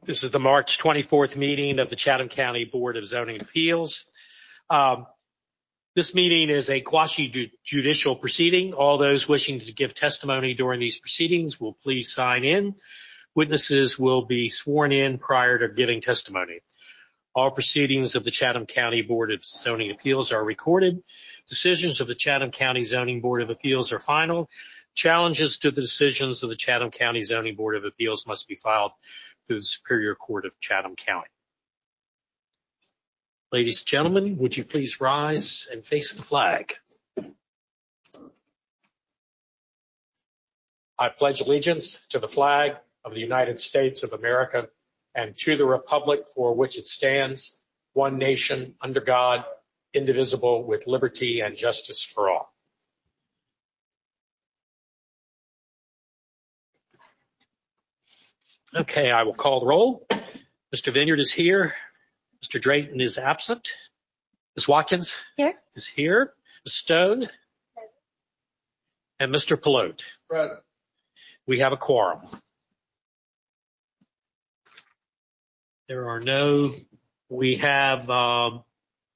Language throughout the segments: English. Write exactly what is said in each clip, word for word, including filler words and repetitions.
This is the March twenty-fourth meeting of the Chatham County Board of Zoning Appeals. Um, this meeting is a quasi-judicial proceeding. All those wishing to give testimony during these proceedings will please sign in. Witnesses will be sworn in prior to giving testimony. All proceedings of the Chatham County Board of Zoning Appeals are recorded. Decisions of the Chatham County Zoning Board of Appeals are final. Challenges to the decisions of the Chatham County Zoning Board of Appeals must be filed to the Superior Court of Chatham County. Ladies and gentlemen, would you please rise and face the flag? I pledge allegiance to the flag of the United States of America and to the republic for which it stands, one nation, under God, indivisible, with liberty and justice for all. Okay, I will call the roll. Mister Vineyard is here. Mister Drayton is absent. Miz Watkins here. is here. Miz Stone. Present. And Mister Pelote. Present. We have a quorum. There are no, we have um,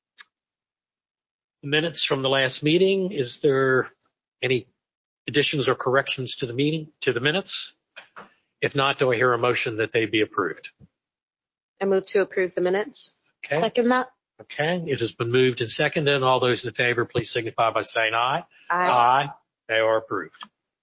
minutes from the last meeting. Is there any additions or corrections to the meeting, to the minutes? If not, do I hear a motion that they be approved? I move to approve the minutes. Okay. Second that. Okay. It has been moved and seconded. And all those in favor, please signify by saying aye. Aye. Aye. They are approved.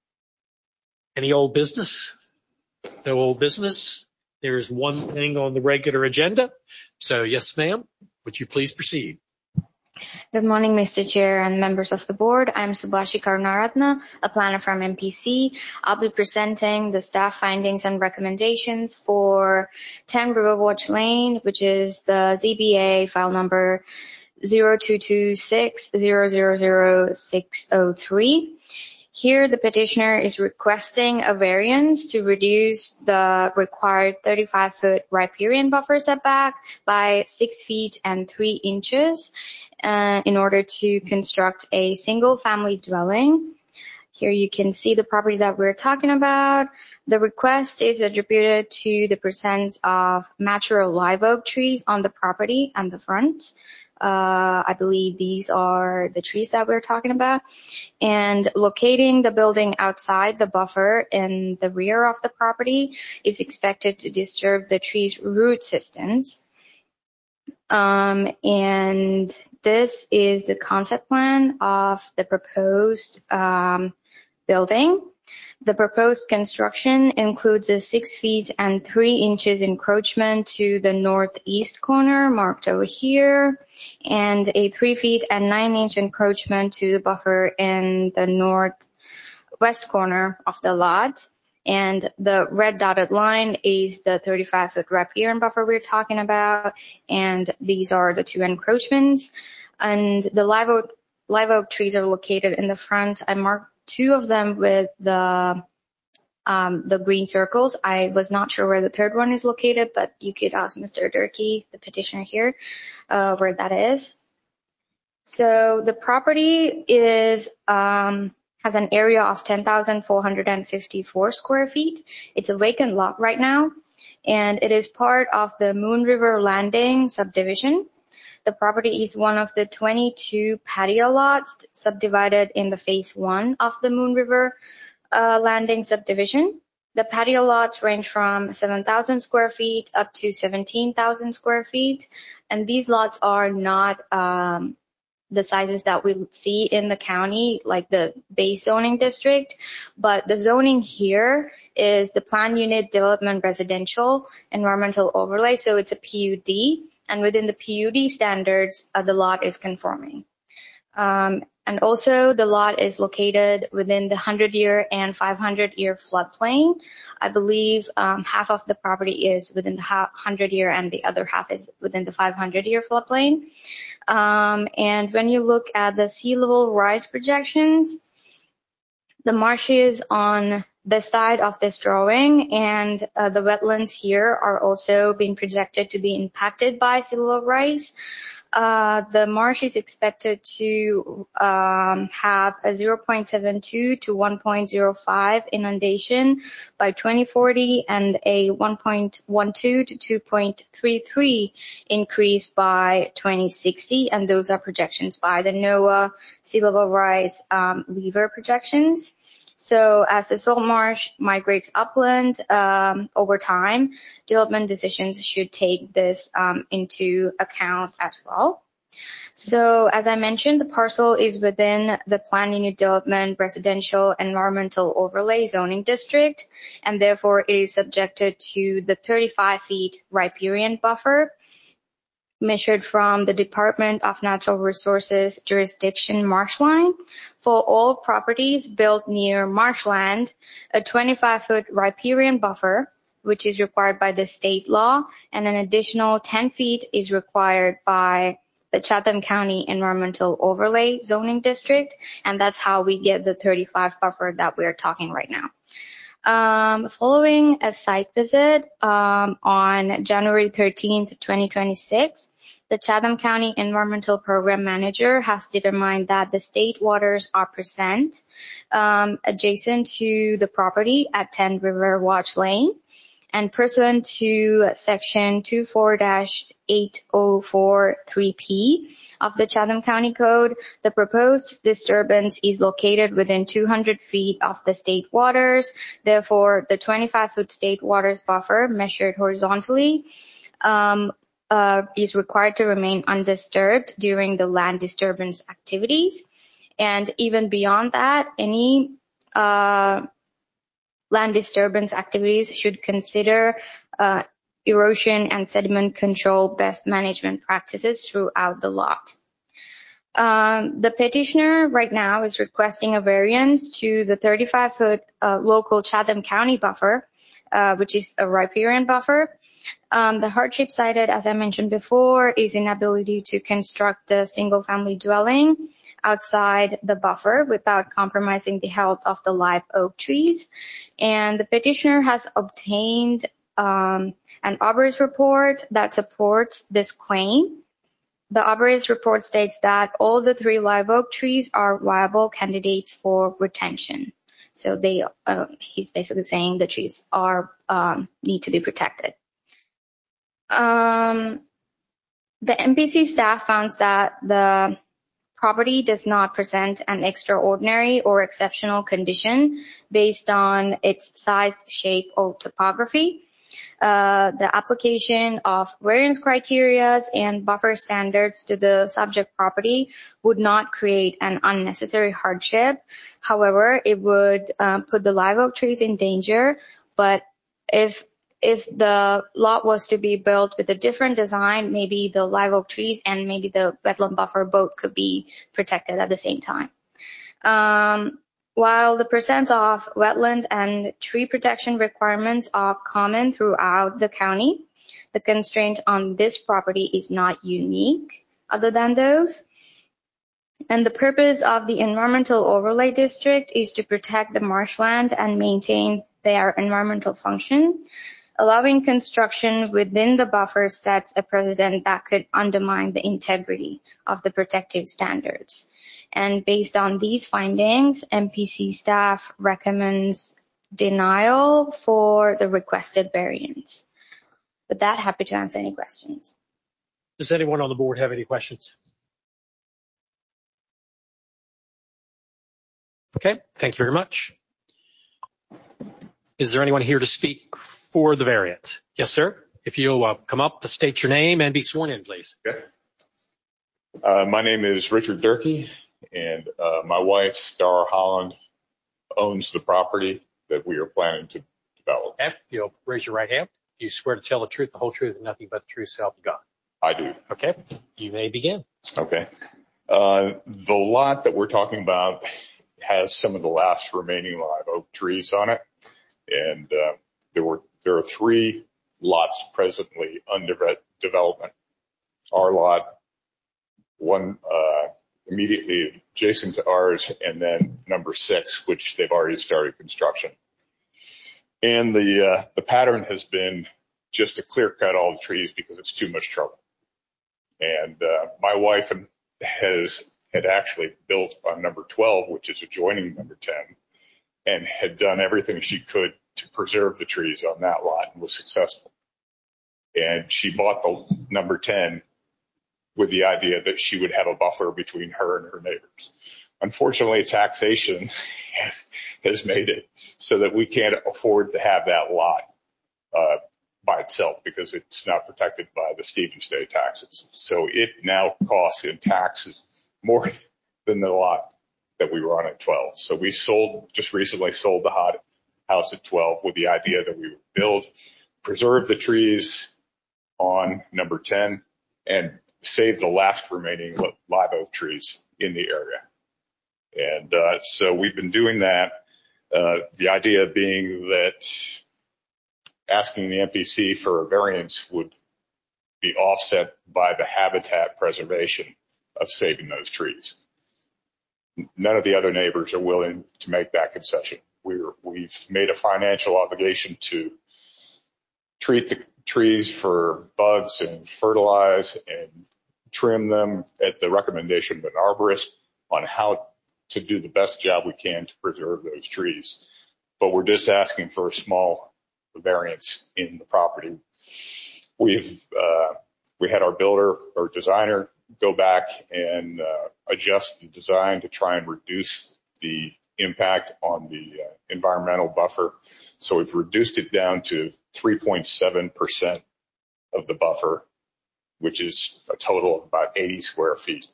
Any old business? No old business. There is one thing on the regular agenda. So yes, ma'am. Would you please proceed? Good morning, Mister Chair and members of the board. I'm Subhashi Karunaratne, a planner from M P C. I'll be presenting the staff findings and recommendations for ten Riverwatch Lane, which is the Z B A file number zero two two six zero zero zero six zero three. Here, the petitioner is requesting a variance to reduce the required thirty-five foot riparian buffer setback by six feet and three inches. Uh, in order to construct a single-family dwelling. Here you can see the property that we're talking about. The request is attributed to the presence of mature live oak trees on the property and the front. Uh, I believe these are the trees that we're talking about. And locating the building outside the buffer in the rear of the property is expected to disturb the tree's root systems. Um, and this is the concept plan of the proposed um, building. The proposed construction includes a six feet and three inches encroachment to the northeast corner marked over here, and a three feet and nine inch encroachment to the buffer in the northwest corner of the lot. And the red dotted line is the thirty-five foot riparian buffer we're talking about, and these are the two encroachments. And the live oak, live oak trees are located in the front. I marked two of them with the um, the green circles. I was not sure where the third one is located, but you could ask Mister Durkee, the petitioner here, uh, where that is. So the property is um, has an area of ten thousand four hundred fifty-four square feet. It's a vacant lot right now, and it is part of the Moon River Landing subdivision. The property is one of the twenty-two patio lots subdivided in the phase one of the Moon River uh, Landing subdivision. The patio lots range from seven thousand square feet up to seventeen thousand square feet, and these lots are not um, the sizes that we see in the county, like the base zoning district, but the zoning here is the Planned Unit Development Residential Environmental Overlay, so it's a P U D, and within the P U D standards, uh, the lot is conforming. Um, and also, the lot is located within the one hundred year and five hundred year floodplain. I believe um, half of the property is within the one hundred year and the other half is within the five hundred year floodplain. Um, and when you look at the sea level rise projections, the marshes on the side of this drawing and uh, the wetlands here are also being projected to be impacted by sea level rise. Uh, the marsh is expected to um, have a zero point seven two to one point zero five inundation by twenty forty and a one point one two to two point three three increase by twenty sixty, and those are projections by the NOAA Sea Level Rise um, Weaver projections. So as the salt marsh migrates upland um, over time, development decisions should take this um, into account as well. So as I mentioned, the parcel is within the Planned Unit Development Residential Environmental Overlay Zoning District, and therefore it is subjected to the thirty-five feet riparian buffer measured from the Department of Natural Resources jurisdiction marshline. For all properties built near marshland, a twenty-five foot riparian buffer, which is required by the state law, and an additional ten feet is required by the Chatham County Environmental Overlay Zoning District, and that's how we get the thirty-five buffer that we're talking right now. Um, following a site visit um, on January thirteenth, twenty twenty-six, the Chatham County Environmental Program Manager has determined that the state waters are present um, adjacent to the property at ten River Watch Lane, and pursuant to Section twenty-four dash eight oh four three P of the Chatham County Code, the proposed disturbance is located within two hundred feet of the state waters. Therefore, the twenty-five foot state waters buffer measured horizontally um, uh, is required to remain undisturbed during the land disturbance activities. And even beyond that, any uh, land disturbance activities should consider uh, erosion and sediment control best management practices throughout the lot. Um, the petitioner right now is requesting a variance to the thirty-five foot uh, local Chatham County buffer, uh, which is a riparian buffer. Um, the hardship cited, as I mentioned before, is inability to construct a single-family dwelling outside the buffer without compromising the health of the live oak trees. And the petitioner has obtained um, an arborist report that supports this claim. The arborist report states that all the three live oak trees are viable candidates for retention. So they, uh, he's basically saying the trees are um, need to be protected. Um, the M P C staff found that the property does not present an extraordinary or exceptional condition based on its size, shape, or topography. Uh, the application of variance criteria and buffer standards to the subject property would not create an unnecessary hardship. However, it would uh, put the live oak trees in danger, but if If the lot was to be built with a different design, maybe the live oak trees and maybe the wetland buffer both could be protected at the same time. Um, while the presence of wetland and tree protection requirements are common throughout the county, the constraint on this property is not unique other than those. And the purpose of the Environmental Overlay District is to protect the marshland and maintain their environmental function. Allowing construction within the buffer sets a precedent that could undermine the integrity of the protective standards. And based on these findings, M P C staff recommends denial for the requested variance. With that, happy to answer any questions. Does anyone on the board have any questions? Okay, thank you very much. Is there anyone here to speak for the variance? Yes, sir. If you'll uh, come up, state your name and be sworn in, please. Okay. Uh, my name is Richard Durkee, and uh, my wife, Star Holland, owns the property that we are planning to develop. Okay, you'll raise your right hand. You swear to tell the truth, the whole truth, and nothing but the truth, so help you God. I do. Okay, you may begin. Okay. Uh, the lot that we're talking about has some of the last remaining live oak trees on it, and uh, there were there are three lots presently under development. Our lot, one uh, immediately adjacent to ours, and then number six, which they've already started construction. And the uh, the pattern has been just to clear cut all the trees because it's too much trouble. And uh, my wife has had actually built on number twelve, which is adjoining number ten, and had done everything she could to preserve the trees on that lot and was successful. And she bought the number ten with the idea that she would have a buffer between her and her neighbors. Unfortunately, taxation has made it so that we can't afford to have that lot uh, by itself because it's not protected by the Stevens Day taxes. So it now costs in taxes more than the lot that we were on at twelve. So we sold, just recently sold the hot house at twelve with the idea that we would build, preserve the trees on number ten, and save the last remaining live oak trees in the area. And uh, so we've been doing that. Uh, the idea being that asking the M P C for a variance would be offset by the habitat preservation of saving those trees. None of the other neighbors are willing to make that concession. We're, we've made a financial obligation to treat the trees for bugs and fertilize and trim them at the recommendation of an arborist on how to do the best job we can to preserve those trees. But we're just asking for a small variance in the property. We've, uh, we had our builder or designer go back and uh, adjust the design to try and reduce the impact on the uh, environmental buffer. So we've reduced it down to three point seven percent of the buffer, which is a total of about eighty square feet.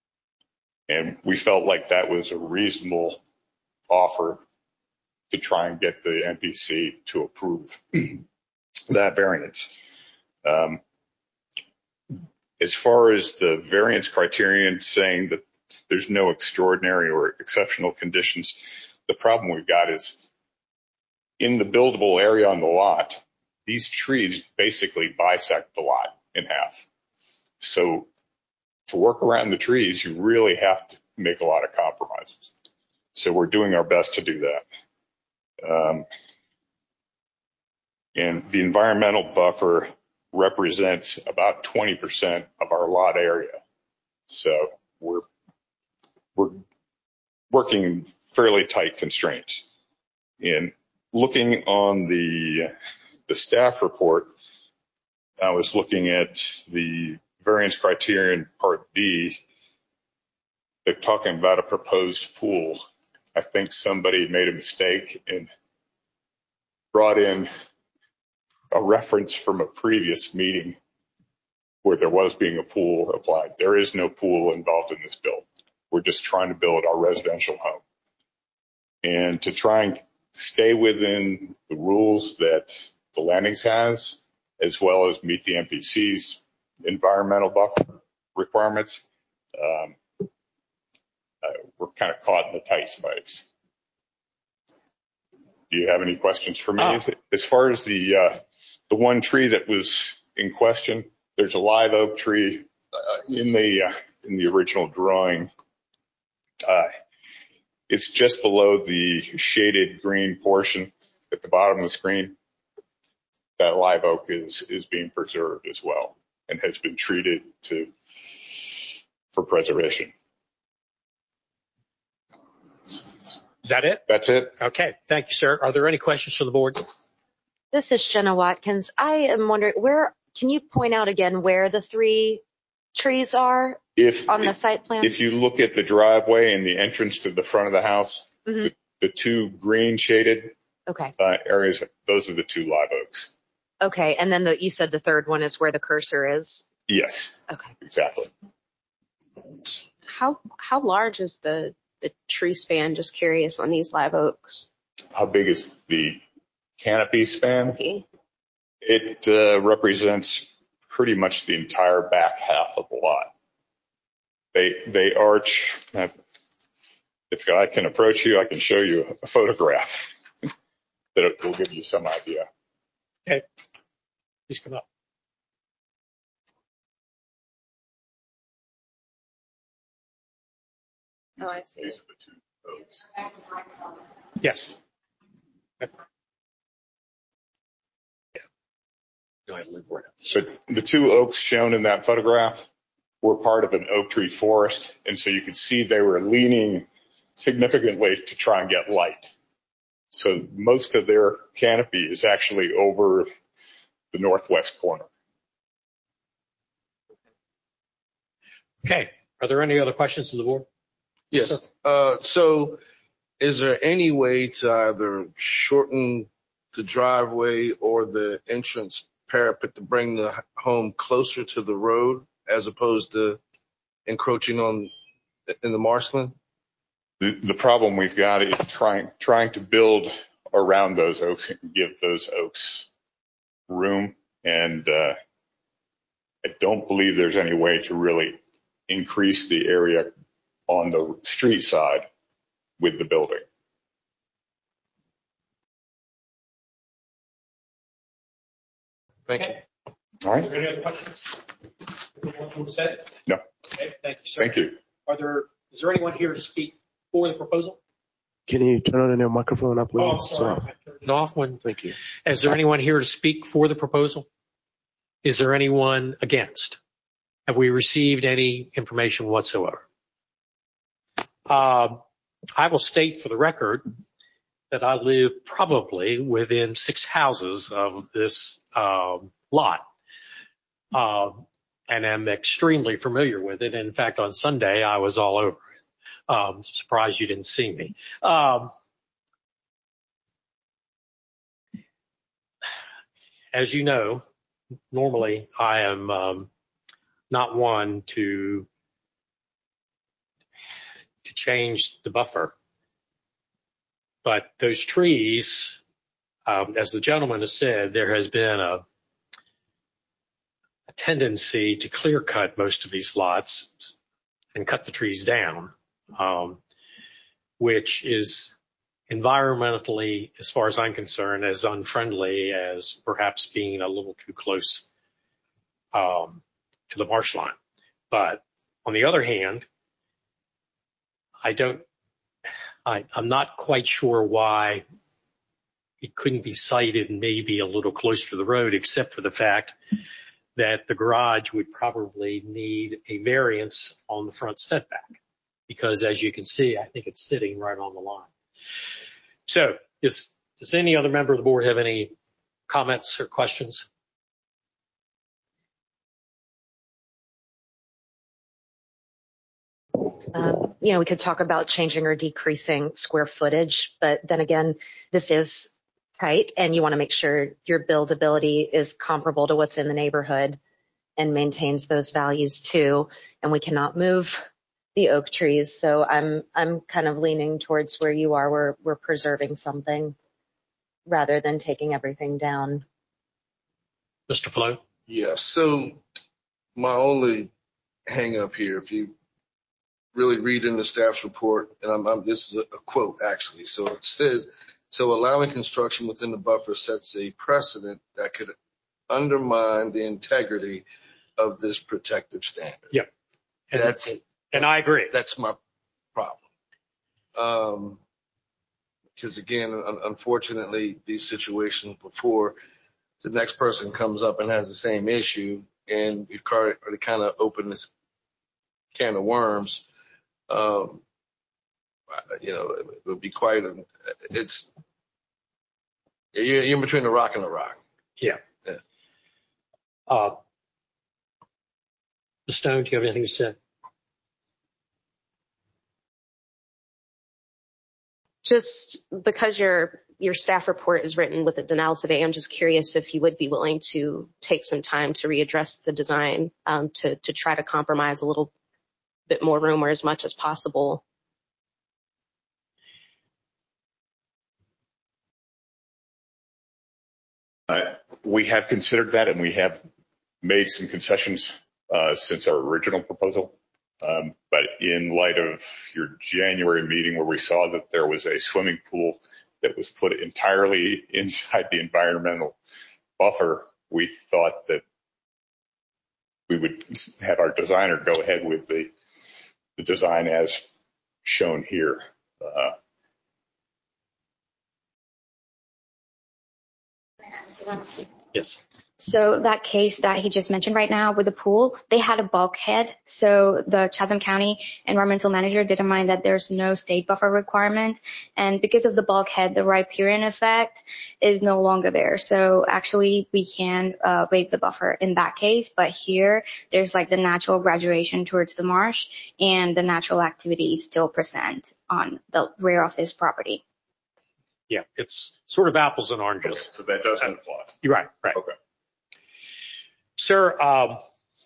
And we felt like that was a reasonable offer to try and get the M P C to approve that variance. Um, as far as the variance criterion saying that there's no extraordinary or exceptional conditions, the problem we've got is in the buildable area on the lot, these trees basically bisect the lot in half. So to work around the trees, you really have to make a lot of compromises. So we're doing our best to do that. Um, and the environmental buffer represents about twenty percent of our lot area. So we're, we're working in fairly tight constraints. And looking on the, the staff report, I was looking at the variance criterion part B. They're talking about a proposed pool. I think somebody made a mistake and brought in a reference from a previous meeting where there was being a pool applied. There is no pool involved in this build. We're just trying to build our residential home. And to try and stay within the rules that the Landings has, as well as meet the M P C's environmental buffer requirements, um, uh, we're kind of caught in the tight space. Do you have any questions for me? Oh. As far as the uh, the one tree that was in question, there's a live oak tree uh, in the uh, in the original drawing. Uh, it's just below the shaded green portion at the bottom of the screen. That live oak is is being preserved as well and has been treated to for preservation. Is that it? That's it. Okay. Thank you, sir. Are there any questions from the board? This is Jenna Watkins. I am wondering, where can you point out again where the three trees are If on the if, site plan? if you look at the driveway and the entrance to the front of the house, Mm-hmm. the, the two green shaded Okay. uh, areas, those are the two live oaks. Okay. And then the, you said the third one is where the cursor is. Yes, Okay. exactly. How how large is the the tree span? Just curious on these live oaks. How big is the canopy span? Okay. It uh, represents pretty much the entire back half of the lot. They they arch. If I can approach you, I can show you a photograph that will give you some idea. Okay. Please come up. Oh, I see. These are the two oaks. Yes. Go ahead, Lou. So the two oaks shown in that photograph were part of an oak tree forest, and so you could see they were leaning significantly to try and get light. So most of their canopy is actually over the northwest corner. Okay. Are there any other questions to the board? Yes. Uh, so is there any way to either shorten the driveway or the entrance parapet to bring the home closer to the road as opposed to encroaching on in the marshland? The, the problem we've got is trying, trying to build around those oaks and give those oaks room. And, uh, I don't believe there's any way to really increase the area on the street side with the building. Thank Okay. you. All right. Are there any other questions? Anyone said? No. Okay. Thank you, sir. Thank you. Are there, is there anyone here to speak for the proposal? Can you turn on your microphone up, please? Oh, I'm sorry. I turned it off when. Thank you. Is there anyone here to speak for the proposal? Is there anyone against? Have we received any information whatsoever? Um, I will state for the record that I live probably within six houses of this um, lot, um, and am extremely familiar with it. In fact, on Sunday, I was all over it. Um, surprised you didn't see me. Um, as you know, normally I am um, not one to to change the buffer, but those trees, um, as the gentleman has said, there has been a, a tendency to clear cut most of these lots and cut the trees down, um, which is environmentally, as far as I'm concerned, as unfriendly as perhaps being a little too close um, to the marsh line. But on the other hand, I don't, I, I'm not quite sure why it couldn't be sited maybe a little closer to the road, except for the fact that the garage would probably need a variance on the front setback, because as you can see, I think it's sitting right on the line. So does, does any other member of the board have any comments or questions? Um, you know, we could talk about changing or decreasing square footage, but then again, this is tight and you want to make sure your buildability is comparable to what's in the neighborhood and maintains those values too. And we cannot move the oak trees. So I'm, I'm kind of leaning towards where you are. We're, we're preserving something rather than taking everything down. Mister Flo? Yeah. So my only hang up here, if you really read in the staff's report, and I'm, I'm, this is a, a quote actually. So it says, so allowing construction within the buffer sets a precedent that could undermine the integrity of this protective standard. Yeah. And That's, and I agree. That's my problem. Um, because again, un- unfortunately, these situations before the next person comes up and has the same issue, and we've already kind of opened this can of worms. Um, you know, it, it would be quite a, it's, you're, you're in between a rock and a rock. Yeah. Yeah. Uh, Miz Stone, do you have anything to say? Just because your your staff report is written with a denial today, I'm just curious if you would be willing to take some time to readdress the design, um, to to try to compromise a little bit more room or as much as possible. Uh, we have considered that, and we have made some concessions uh, since our original proposal. Um, but in light of your January meeting where we saw that there was a swimming pool that was put entirely inside the environmental buffer, we thought that we would have our designer go ahead with the, the design as shown here. Uh, Yes. So that case that he just mentioned right now with the pool, they had a bulkhead. So the Chatham County environmental manager determined that there's no state buffer requirement. And because of the bulkhead, the riparian effect is no longer there. So actually we can uh, waive the buffer in that case. But here there's like the natural graduation towards the marsh and the natural activity is still present on the rear of this property. Yeah, it's sort of apples and oranges. So that doesn't apply. You're right, right. Okay. Sir, um,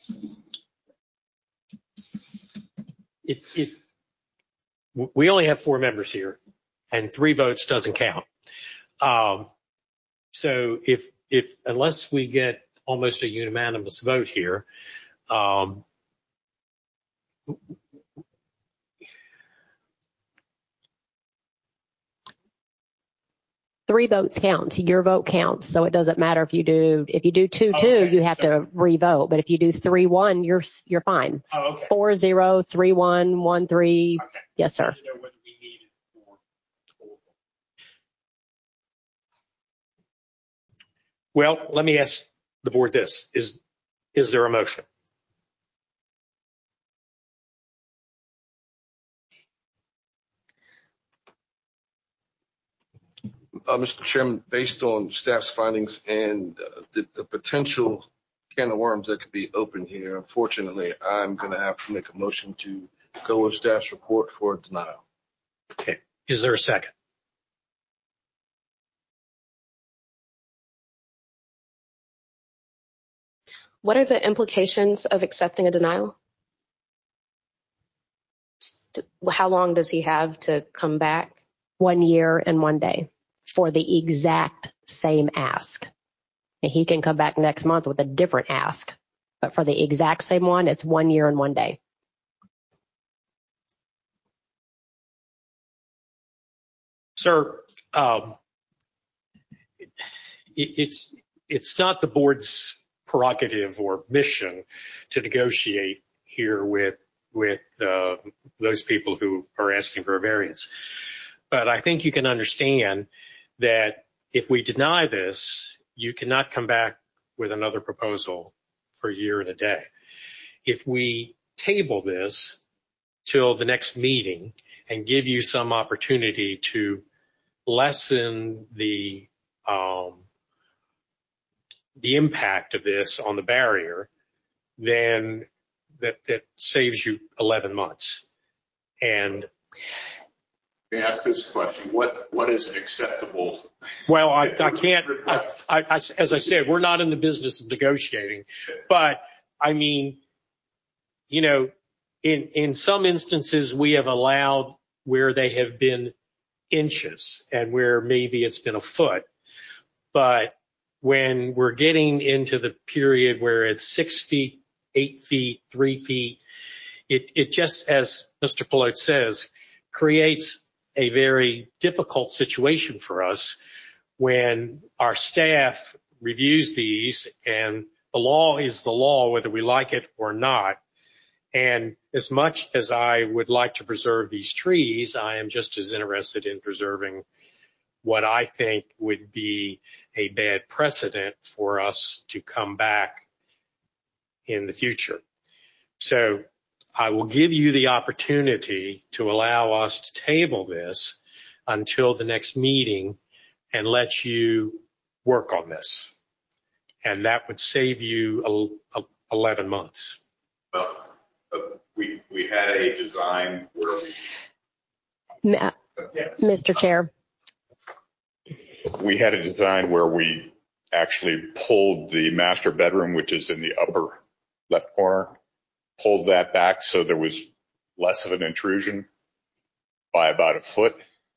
it, it, we only have four members here, and three votes doesn't count. Um, so if, if unless we get almost a unanimous vote here, um, Three votes count. Your vote counts, so it doesn't matter if you do if you do two two, okay, you have so, to re-vote. But if you do three one, you're you're fine. Oh, okay. Four zero, three one, one three. Okay. Yes, sir. You know whether we need it for- Well, let me ask the board this: is is there a motion? Uh, Mister Chairman, based on staff's findings and uh, the, the potential can of worms that could be open here, unfortunately, I'm going to have to make a motion to go with staff's report for denial. Okay. Is there a second? What are the implications of accepting a denial? How long does he have to come back? One year and one day for the exact same ask. And he can come back next month with a different ask, but for the exact same one, it's one year and one day. Sir, um, it, it's it's not the board's prerogative or mission to negotiate here with with uh, those people who are asking for a variance. But I think you can understand that if we deny this, you cannot come back with another proposal for a year and a day. If we table this till the next meeting and give you some opportunity to lessen the um, the impact of this on the barrier, then that, that saves you eleven months. And Let me ask this question. What, what is an acceptable? well, I, I can't, I, I, I, as I said, we're not in the business of negotiating, but I mean, you know, in, in some instances we have allowed where they have been inches and where maybe it's been a foot. But when we're getting into the period where it's six feet, eight feet, three feet, it, it just, as Mister Pelote says, creates a very difficult situation for us when our staff reviews these, and the law is the law whether we like it or not. And as much as I would like to preserve these trees, I am just as interested in preserving what I think would be a bad precedent for us to come back in the future. So I will give you the opportunity to allow us to table this until the next meeting and let you work on this. And that would save you eleven months. Well, uh, we, we had a design where we, Ma- Mister Chair. we had a design where we actually pulled the master bedroom, which is in the upper left corner, pulled that back so there was less of an intrusion by about a foot.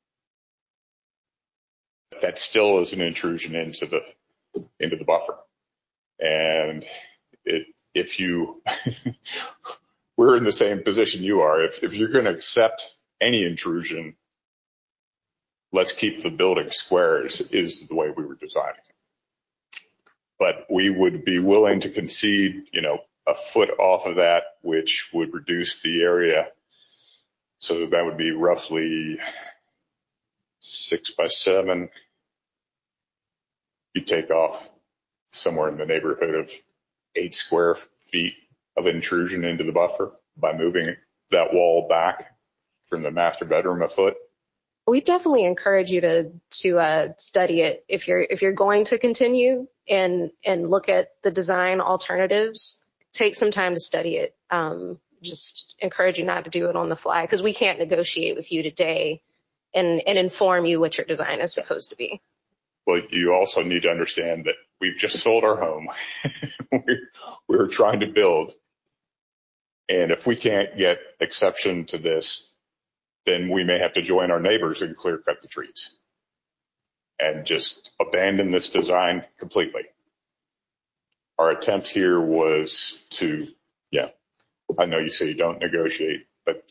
That still is an intrusion into the into the buffer. And it, if you, we're in the same position you are. If, if you're going to accept any intrusion, let's keep the building square is, is the way we were designing it. But we would be willing to concede, you know, a foot off of that, which would reduce the area. So that would be roughly six by seven. You take off somewhere in the neighborhood of eight square feet of intrusion into the buffer by moving that wall back from the master bedroom a foot. We definitely encourage you to to uh, study it if you're if you're going to continue and and look at the design alternatives. Take some time to study it. Um, just encourage you not to do it on the fly, because we can't negotiate with you today and and inform you what your design is supposed to be. Well, you also need to understand that we've just sold our home. we're, we're trying to build, and if we can't get exception to this, then we may have to join our neighbors and clear cut the trees and just abandon this design completely. Our attempt here was to, yeah, I know you say you don't negotiate, but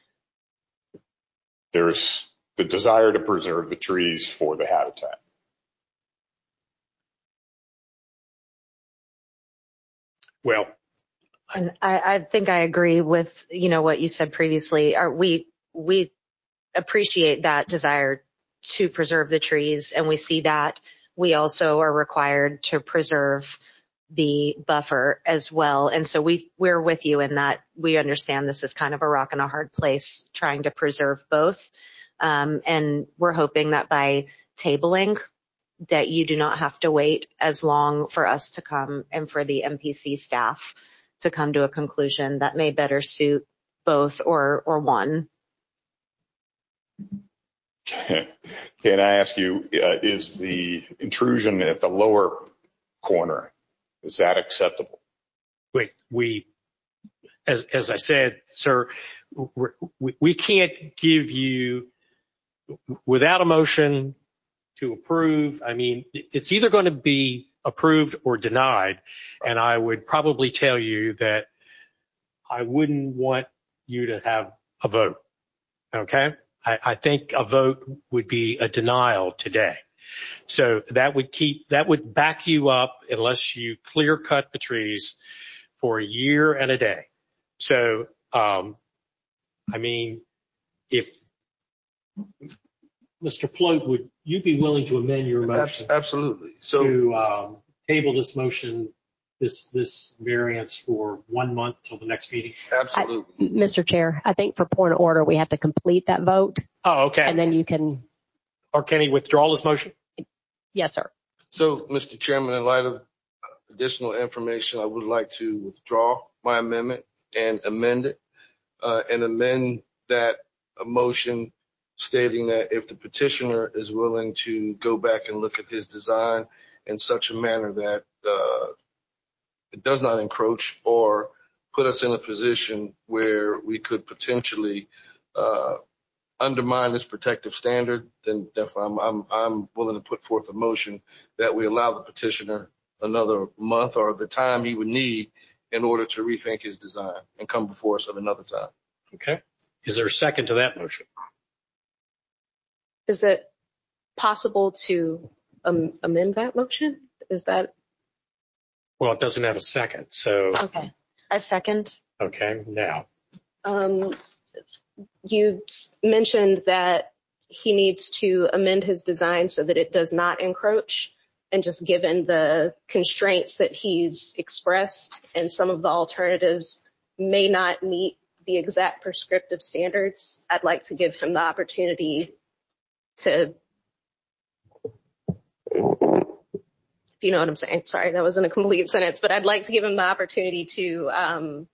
there's the desire to preserve the trees for the habitat. Well, And I, I think I agree with, you know, what you said previously. Are we, we appreciate that desire to preserve the trees, and we see that. We also are required to preserve the buffer as well. And so we, we're with you in that. We understand this is kind of a rock and a hard place trying to preserve both. Um, and we're hoping that by tabling, that you do not have to wait as long for us to come and for the M P C staff to come to a conclusion that may better suit both or, or one. Can I ask you, uh, is the intrusion at the lower corner, is that acceptable? wait, we, as, as I said, sir, we, we can't give you, without a motion to approve, I mean, it's either going to be approved or denied. And I would probably tell you that I wouldn't want you to have a vote. Okay. I, I think a vote would be a denial today. So that would keep, that would back you up unless you clear cut the trees for a year and a day. So, um, I mean, if Mister Plote, would you be willing to amend your motion? Absolutely. So to um, table this motion, this this variance for one month till the next meeting? absolutely. I, Mister Chair, I think for point of order, we have to complete that vote. Oh, okay. And then you can. Or can he withdraw his motion? Yes, sir. So, Mister Chairman, in light of additional information, I would like to withdraw my amendment and amend it, uh, and amend that a motion stating that if the petitioner is willing to go back and look at his design in such a manner that uh, it does not encroach or put us in a position where we could potentially uh, undermine this protective standard, then definitely I'm, I'm, I'm willing to put forth a motion that we allow the petitioner another month or the time he would need in order to rethink his design and come before us at another time. Okay. Is there a second to that motion? Is it possible to um, amend that motion? Is that? Well, it doesn't have a second. So, Okay. A second. okay, now. Um, you mentioned that he needs to amend his design so that it does not encroach. And just given the constraints that he's expressed and some of the alternatives may not meet the exact prescriptive standards, I'd like to give him the opportunity to, if you know what I'm saying. Sorry, that wasn't a complete sentence, but I'd like to give him the opportunity to um,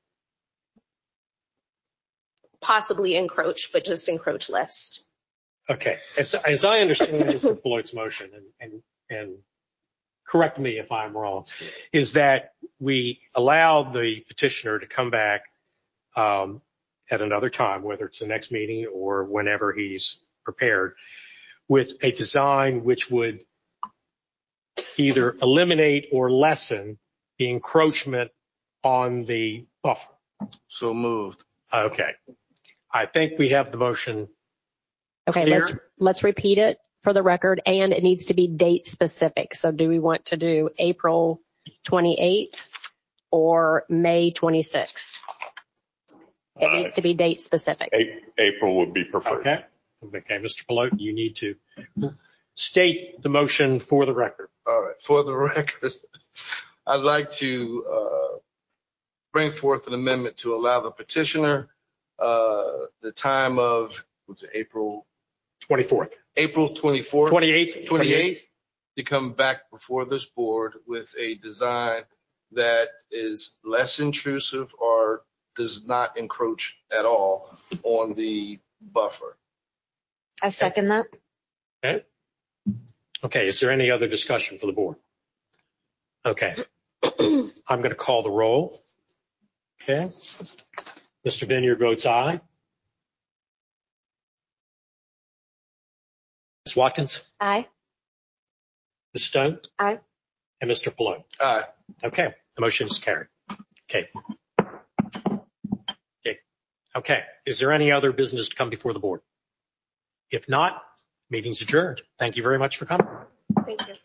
possibly encroach, but just encroach less. Okay. As, as I understand Mister Floyd's motion, and, and, and correct me if I'm wrong, is that we allow the petitioner to come back um, at another time, whether it's the next meeting or whenever he's prepared, with a design which would either eliminate or lessen the encroachment on the buffer. So moved. Okay. I think we have the motion. Okay, Clear? let's let's repeat it for the record, and it needs to be date specific. So do we want to do April twenty-eighth or May twenty-sixth? It Uh, needs to be date specific. April would be preferred. Okay. Okay, Mister Plote, you need to state the motion for the record. All right. For the record, I'd like to uh, bring forth an amendment to allow the petitioner uh, the time of, what's it, April twenty-fourth. April twenty-fourth, twenty-eighth. twenty-eighth, to come back before this board with a design that is less intrusive or does not encroach at all on the buffer. I second that. Okay. Okay. Is there any other discussion for the board? Okay. I'm going to call the roll. Okay. Mister Vineyard votes aye. Miz Watkins? Aye. Miz Stone? Aye. And Mister Pallone? Aye. Okay. The motion is carried. Okay. Okay. Okay. Is there any other business to come before the board? If not, meeting's adjourned. Thank you very much for coming. Thank you.